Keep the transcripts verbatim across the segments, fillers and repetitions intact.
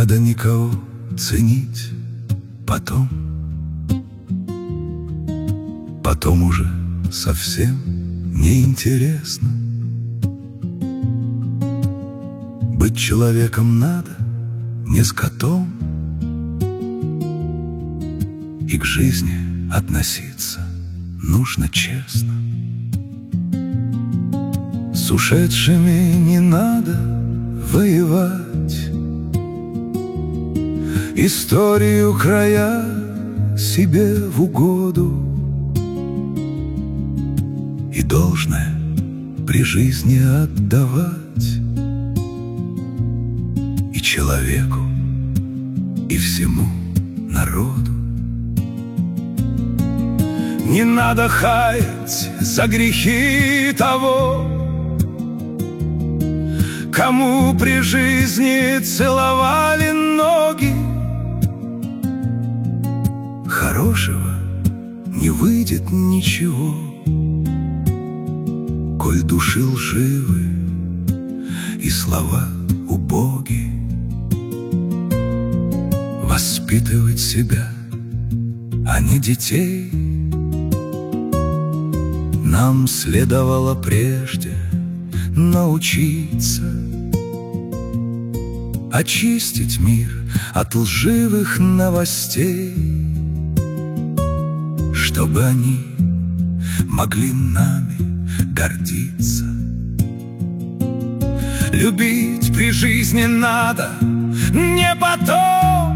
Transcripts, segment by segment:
надо никого ценить потом. Потом уже совсем неинтересно. Быть человеком надо, не скотом, и к жизни относиться нужно честно. С ушедшими не надо воевать, историю края себе в угоду, и должное при жизни отдавать и человеку, и всему народу. Не надо хаять за грехи того, кому при жизни целовали ноги. Хорошего не выйдет ничего, коль души лживы и слова убоги. Воспитывать себя, а не детей, нам следовало прежде научиться очистить мир от лживых новостей, чтобы они могли нами гордиться. Любить при жизни надо не потом,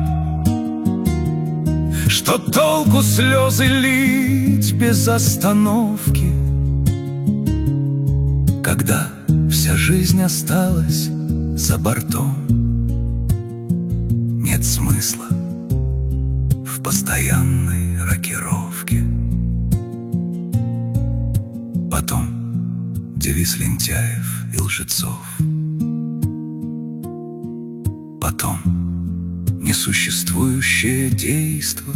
что толку слезы лить без остановки, когда вся жизнь осталась за бортом. Нет смысла в постоянной рокировке. Потом девиз лентяев и лжецов. Потом несуществующее действо.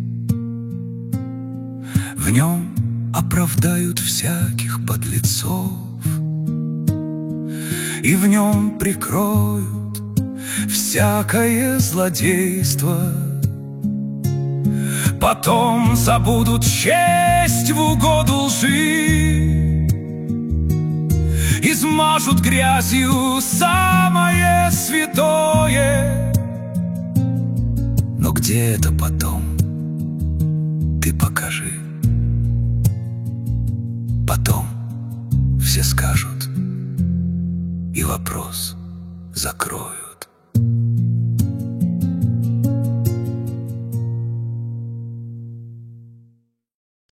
В нем оправдают всяких подлецов, и в нем прикроют всякое злодейство. Потом забудут честь в угоду лжи, измажут грязью самое святое. Но где это потом? Ты покажи. Потом все скажут, и вопрос закрою.